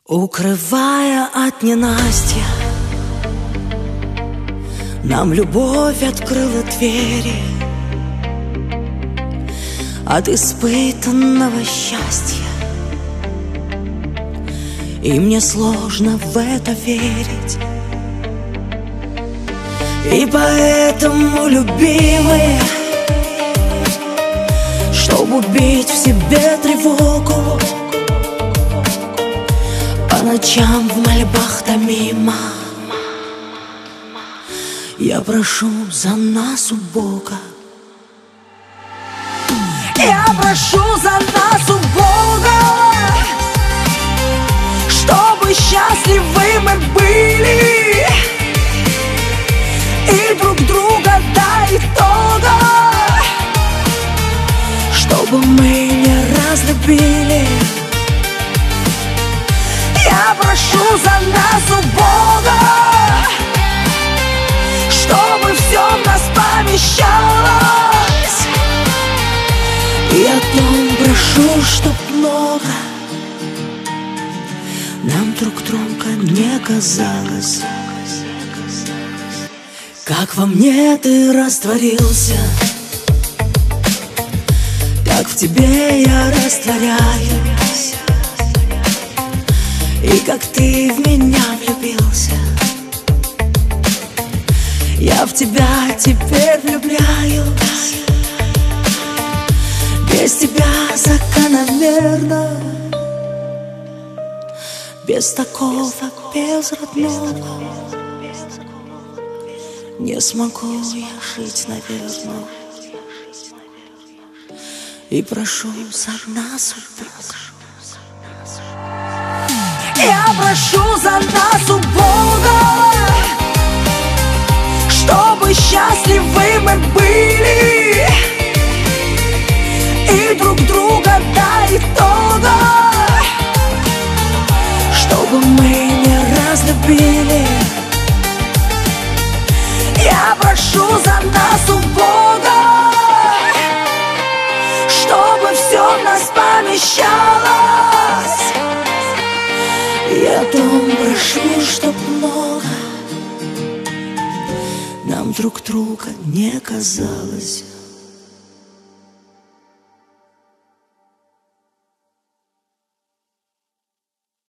Укрывая от ненастья, нам любовь открыла двери от испытанного счастья. И мне сложно в это верить. И поэтому, любимые, чтобы убить в себе тревогу, по ночам в мольбах томима я прошу за нас у Бога. Я прошу за нас у Бога, чтобы счастливы мы были и друг друга до итога, чтобы мы не разлюбили. Я прошу за нас у Бога, чтобы все в нас помещалось. И о том прошу, чтоб много нам друг друга не казалось. Как во мне ты растворился, как в тебе я растворяюсь, и как ты в меня влюбился. Я в тебя теперь влюбляюсь, без тебя закономерно, без такого, без родного не смогу я жить, наверное. И прошу за нас у Бога. Я прошу за нас у Бога, чтобы счастливы мы были и друг друга до итога, чтобы мы не разлюбили. Я прошу за нас у Бога, чтобы все в нас помещалось. Я дом прошу, чтоб много нам друг друга не казалось.